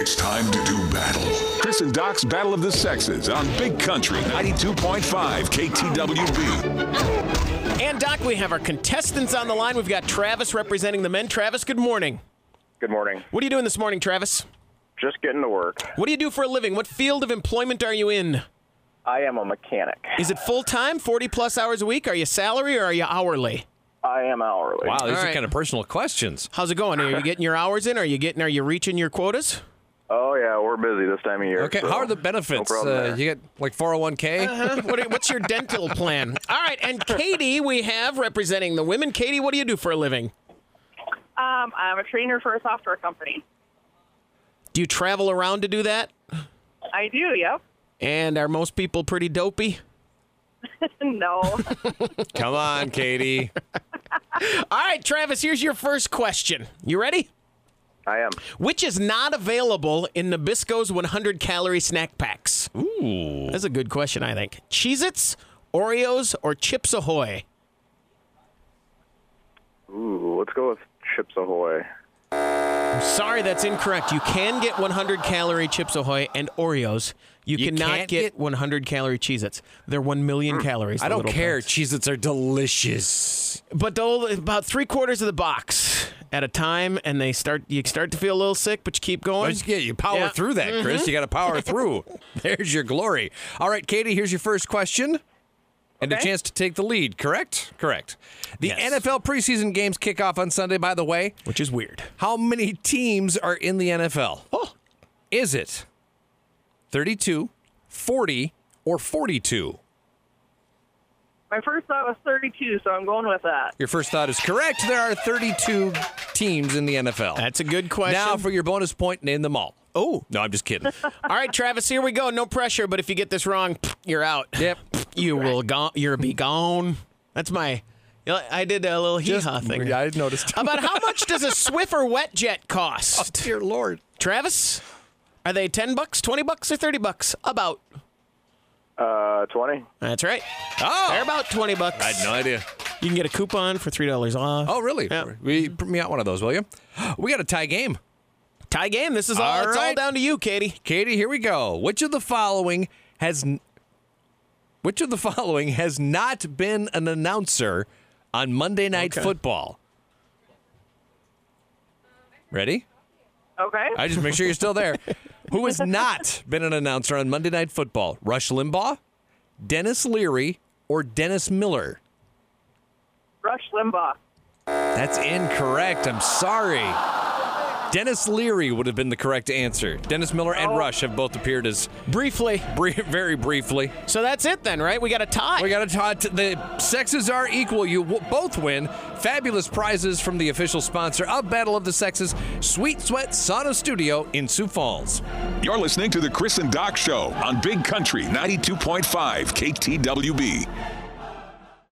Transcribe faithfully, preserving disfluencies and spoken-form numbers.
It's time to do battle. Chris and Doc's Battle of the Sexes on Big Country ninety-two point five K T W B. And, Doc, we have our contestants on the line. We've got Travis representing the men. Travis, good morning. Good morning. What are you doing this morning, Travis? Just getting to work. What do you do for a living? What field of employment are you in? I am a mechanic. Is it full-time, forty-plus hours a week? Are you salary or are you hourly? I am hourly. Wow, these All are right. kind of personal questions. How's it going? Are you getting your hours in? Are you getting? Are you reaching your quotas? Oh, yeah, we're busy this time of year. Okay, so how are the benefits? No problem uh, there. you get like four oh one k? Uh-huh. What are, what's your dental plan? All right, and Katie, we have representing the women. Katie, what do you do for a living? Um, I'm a trainer for a software company. Do you travel around to do that? I do, yep. And are most people pretty dopey? No. Come on, Katie. All right, Travis, here's your first question. You ready? I am. Which is not available in Nabisco's one hundred calorie snack packs? Ooh. That's a good question, I think. Cheez-Its, Oreos, or Chips Ahoy? Ooh, let's go with Chips Ahoy. I'm sorry, that's incorrect. You can get one hundred calorie Chips Ahoy and Oreos. You, You cannot can't get, get- one hundred calorie Cheez-Its. They're one million calories. I the don't little care. packs. Cheez-Its are delicious. But they'll, about three quarters of the box at a time, and they start. You start to feel a little sick, but you keep going. Once you, get, you power Yeah. through that, Chris. You got to power through. There's your glory. All right, Katie, here's your first question. And a Okay. chance to take the lead, correct? Correct. The Yes. N F L preseason games kick off on Sunday, by the way. Which is weird. How many teams are in the N F L? Oh. Is it thirty-two, forty, or forty-two? My first thought was thirty-two, so I'm going with that. Your first thought is correct. There are thirty-two teams in the N F L. That's a good question. Now for your bonus point, name them all. Oh. No, I'm just kidding. All right, Travis, here we go. No pressure, but if you get this wrong, you're out. Yep. You will go. You'll be gone. That's my. You know, I did a little hee-haw thing. Yeah, I noticed. About how much does a Swiffer wet jet cost? Dear Lord. Travis, are they ten bucks, twenty bucks, or thirty bucks? About. Uh, twenty. That's right. Oh. They're about twenty bucks. I had no idea. You can get a coupon for three dollars off. Oh, really? Yeah. We print me out one of those, will you? We got a tie game. Tie game. This is all. All It's all right. down to you, Katie. Katie, here we go. Which of the following has n- which of the following has not been an announcer on Monday Night Okay. Football? Ready? Okay. I just make sure you're still there. Who has not been an announcer on Monday Night Football? Rush Limbaugh, Dennis Leary, or Dennis Miller? Rush Limbaugh. That's incorrect. I'm sorry. Dennis Leary would have been the correct answer. Dennis Miller and Oh. Rush have both appeared as Briefly. brie- very briefly. So that's it then, right? We got a tie. We got to talk. The sexes are equal. You w- both win fabulous prizes from the official sponsor of Battle of the Sexes, Sweet Sweat Sauna Studio in Sioux Falls. You're listening to the Chris and Doc Show on Big Country ninety-two point five K T W B.